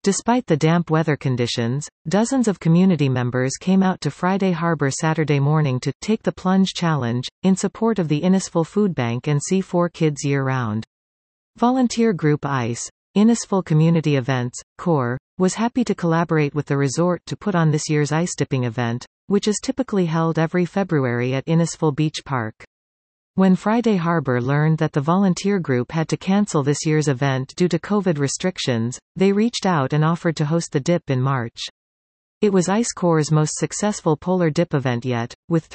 Despite the damp weather conditions, dozens of community members came out to Friday Harbor Saturday morning to take the plunge challenge, in support of the Innisfil Food Bank and C4Kids year-round. Volunteer group ICE, Innisfil Community Events, CORE, was happy to collaborate with the resort to put on this year's ice dipping event, which is typically held every February at Innisfil Beach Park. When Friday Harbor learned that the volunteer group had to cancel this year's event due to COVID restrictions, they reached out and offered to host the dip in March. It was ICE Core's most successful polar dip event yet, with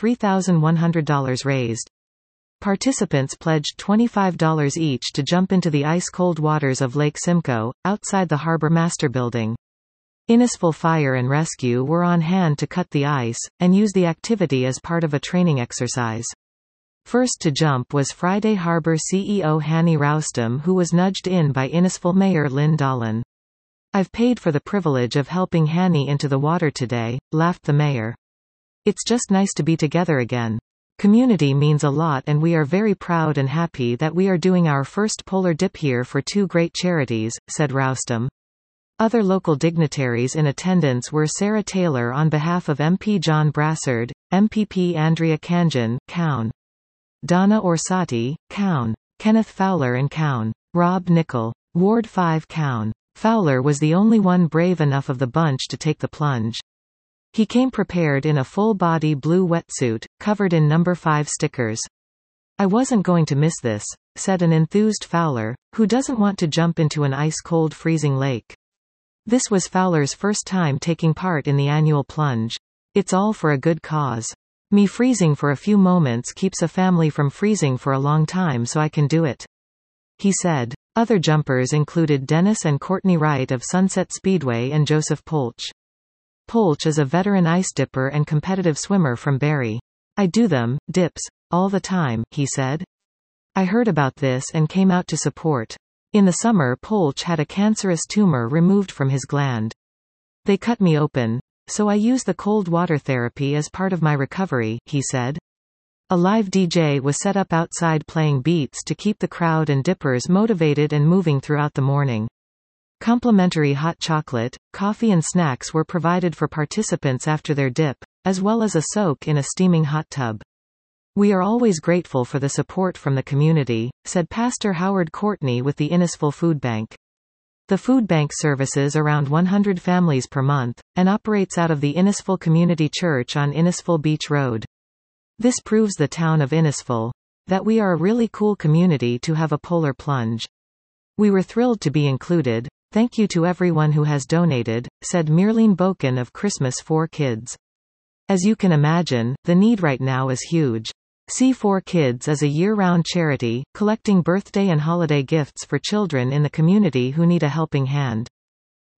$3,100 raised. Participants pledged $25 each to jump into the ice-cold waters of Lake Simcoe, outside the Harbor Master Building. Innisfil Fire and Rescue were on hand to cut the ice, and use the activity as part of a training exercise. First to jump was Friday Harbor CEO Hanny Roustam, who was nudged in by Innisfil Mayor Lynn Dolan. "I've paid for the privilege of helping Hanny into the water today," laughed the mayor. "It's just nice to be together again. Community means a lot and we are very proud and happy that we are doing our first polar dip here for two great charities," said Roustam. Other local dignitaries in attendance were Sarah Taylor on behalf of MP John Brassard, MPP Andrea Khanjin, Cown. Donna Orsatti, Cown. Kenneth Fowler and Cown. Rob Nickel. Ward 5 Cown. Fowler was the only one brave enough of the bunch to take the plunge. He came prepared in a full-body blue wetsuit, covered in number 5 stickers. "I wasn't going to miss this," said an enthused Fowler, who doesn't want to jump into an ice-cold freezing lake. This was Fowler's first time taking part in the annual plunge. "It's all for a good cause. Me freezing for a few moments keeps a family from freezing for a long time, so I can do it," he said. Other jumpers included Dennis and Courtney Wright of Sunset Speedway and Joseph Polch. Polch is a veteran ice dipper and competitive swimmer from Barrie. "I do them, dips, all the time," he said. "I heard about this and came out to support. In the summer Polch had a cancerous tumor removed from his gland. They cut me open. So I use the cold water therapy as part of my recovery," he said. A live DJ was set up outside playing beats to keep the crowd and dippers motivated and moving throughout the morning. Complimentary hot chocolate, coffee and snacks were provided for participants after their dip, as well as a soak in a steaming hot tub. "We are always grateful for the support from the community," said Pastor Howard Courtney with the Innisfil Food Bank. The food bank services around 100 families per month, and operates out of the Innisfil Community Church on Innisfil Beach Road. This proves the town of Innisfil that we are a really cool community to have a polar plunge. "We were thrilled to be included. Thank you to everyone who has donated," said Myrlene Boken of Christmas for Kids. "As you can imagine, the need right now is huge. C4Kids is a year-round charity, collecting birthday and holiday gifts for children in the community who need a helping hand.